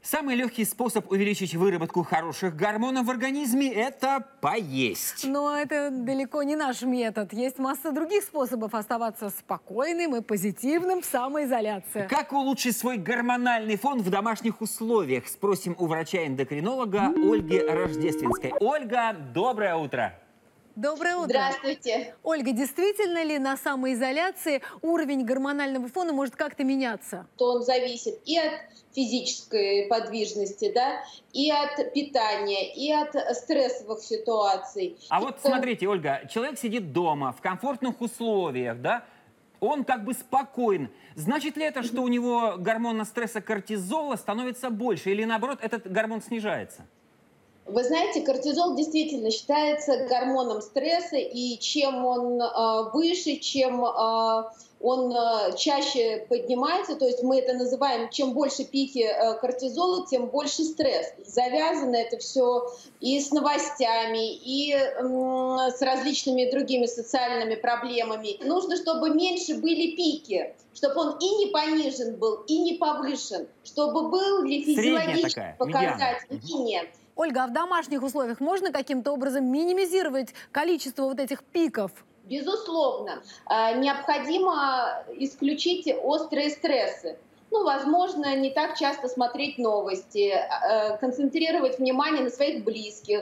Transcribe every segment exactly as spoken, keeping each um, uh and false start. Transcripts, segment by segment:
Самый легкий способ увеличить выработку хороших гормонов в организме – это поесть. Но это далеко не наш метод. Есть масса других способов оставаться спокойным и позитивным в самоизоляции. Как улучшить свой гормональный фон в домашних условиях? Спросим у врача-эндокринолога Ольги Рождественской. Ольга, доброе утро. Доброе утро. Здравствуйте. Ольга, действительно ли на самоизоляции уровень гормонального фона может как-то меняться? То он зависит и от физической подвижности, да, и от питания, и от стрессовых ситуаций. А вот смотрите, Ольга, человек сидит дома в комфортных условиях, да, он как бы спокоен. Значит ли это, что у него гормона стресса кортизола становится больше, или наоборот этот гормон снижается? Вы знаете, кортизол действительно считается гормоном стресса, и чем он э, выше, чем э, он э, чаще поднимается, то есть мы это называем, чем больше пики э, кортизола, тем больше стресс. Завязано это все и с новостями, и э, с различными другими социальными проблемами. Нужно, чтобы меньше были пики, чтобы он и не понижен был, и не повышен, чтобы был ли физиологический показатель, и нет. Ольга, а в домашних условиях можно каким-то образом минимизировать количество вот этих пиков? Безусловно. Необходимо исключить острые стрессы. Ну, возможно, не так часто смотреть новости, концентрировать внимание на своих близких,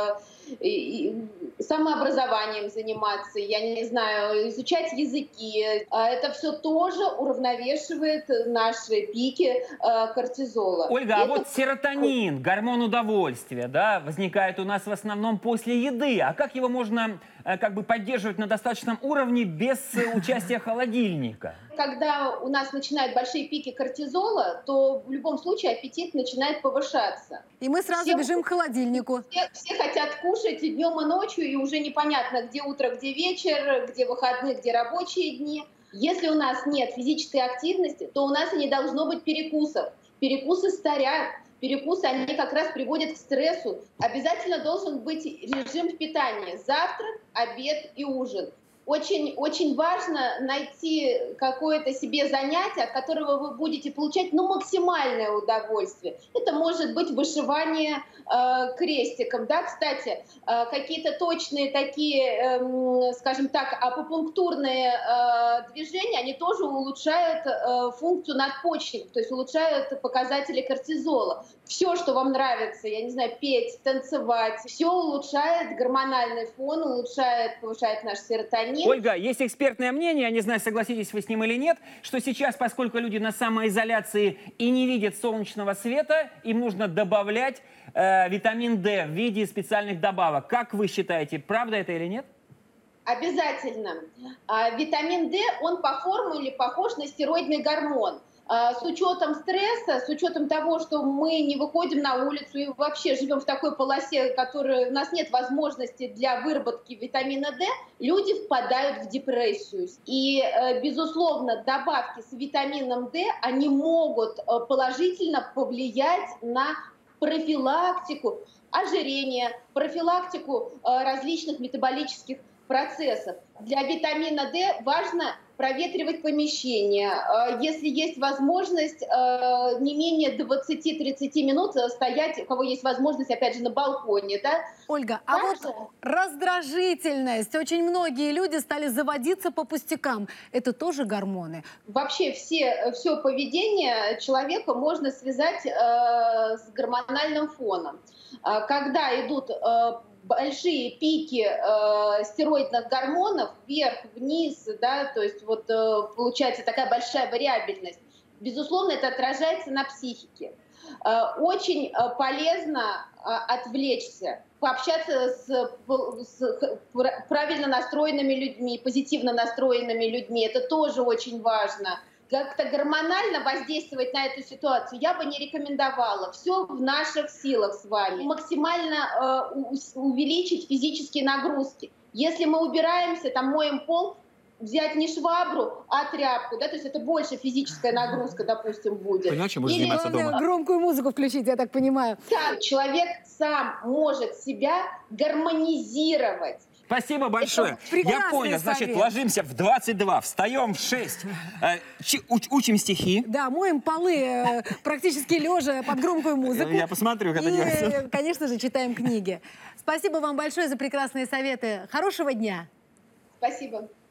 самообразованием заниматься, я не знаю, изучать языки. Это все тоже уравновешивает наши пики кортизола. Ольга, Это... а вот серотонин, гормон удовольствия, да, возникает у нас в основном после еды. А как его можно как бы поддерживать на достаточном уровне без участия холодильника? Когда у нас начинают большие пики кортизола, то в любом случае аппетит начинает повышаться. И мы сразу все, бежим к холодильнику. Все, все хотят кушать и днем, и ночью, и уже непонятно, где утро, где вечер, где выходные, где рабочие дни. Если у нас нет физической активности, то у нас и не должно быть перекусов. Перекусы старят. Перекусы, они как раз приводят к стрессу. Обязательно должен быть режим питания. Завтрак, обед и ужин. Очень, очень важно найти какое-то себе занятие, от которого вы будете получать ну, максимальное удовольствие. Это может быть вышивание э, крестиком. Да? Кстати, э, какие-то точные такие, э, скажем так, акупунктурные э, движения, они тоже улучшают э, функцию надпочечников, то есть улучшают показатели кортизола. Все, что вам нравится, я не знаю, петь, танцевать, все улучшает гормональный фон, улучшает, повышает наш серотонин. Ольга, есть экспертное мнение, я не знаю, согласитесь вы с ним или нет, что сейчас, поскольку люди на самоизоляции и не видят солнечного света, им нужно добавлять э, витамин D в виде специальных добавок. Как вы считаете, правда это или нет? Обязательно. А, витамин D, он по формуле похож на стероидный гормон. С учетом стресса, с учетом того, что мы не выходим на улицу и вообще живем в такой полосе, которой у нас нет возможности для выработки витамина D, люди впадают в депрессию. И, безусловно, добавки с витамином D, они могут положительно повлиять на профилактику ожирения, профилактику различных метаболических процессов. Для витамина D важно проветривать помещение. Если есть возможность, не менее двадцати-тридцати минут стоять, у кого есть возможность, опять же, на балконе. Да? Ольга, а Также... вот раздражительность. Очень многие люди стали заводиться по пустякам. Это тоже гормоны? Вообще все, все поведение человека можно связать э, с гормональным фоном. Когда идут э, большие пики э, стероидных гормонов вверх, вниз, да, то есть вот э, получается такая большая вариабельность. Безусловно, это отражается на психике. Э, очень э, полезно э, отвлечься, пообщаться с, с правильно настроенными людьми, позитивно настроенными людьми. Это тоже очень важно. Как-то гормонально воздействовать на эту ситуацию я бы не рекомендовала. Все в наших силах с вами. Максимально э, увеличить физические нагрузки. Если мы убираемся, там моем пол, взять не швабру, а тряпку, да, то есть это больше физическая нагрузка, допустим, будет. Понял, чем можно заниматься дома? Громкую музыку включить, я так понимаю. Сам человек сам может себя гармонизировать. Спасибо большое. Я прекрасный понял, значит, совет. ложимся в двадцать два, встаем в шесть, э, чи- уч- учим стихи. Да, моем полы э, практически лежа под громкую музыку. Я посмотрю, как это И, делается. э, конечно же, читаем книги. Спасибо вам большое за прекрасные советы. Хорошего дня. Спасибо.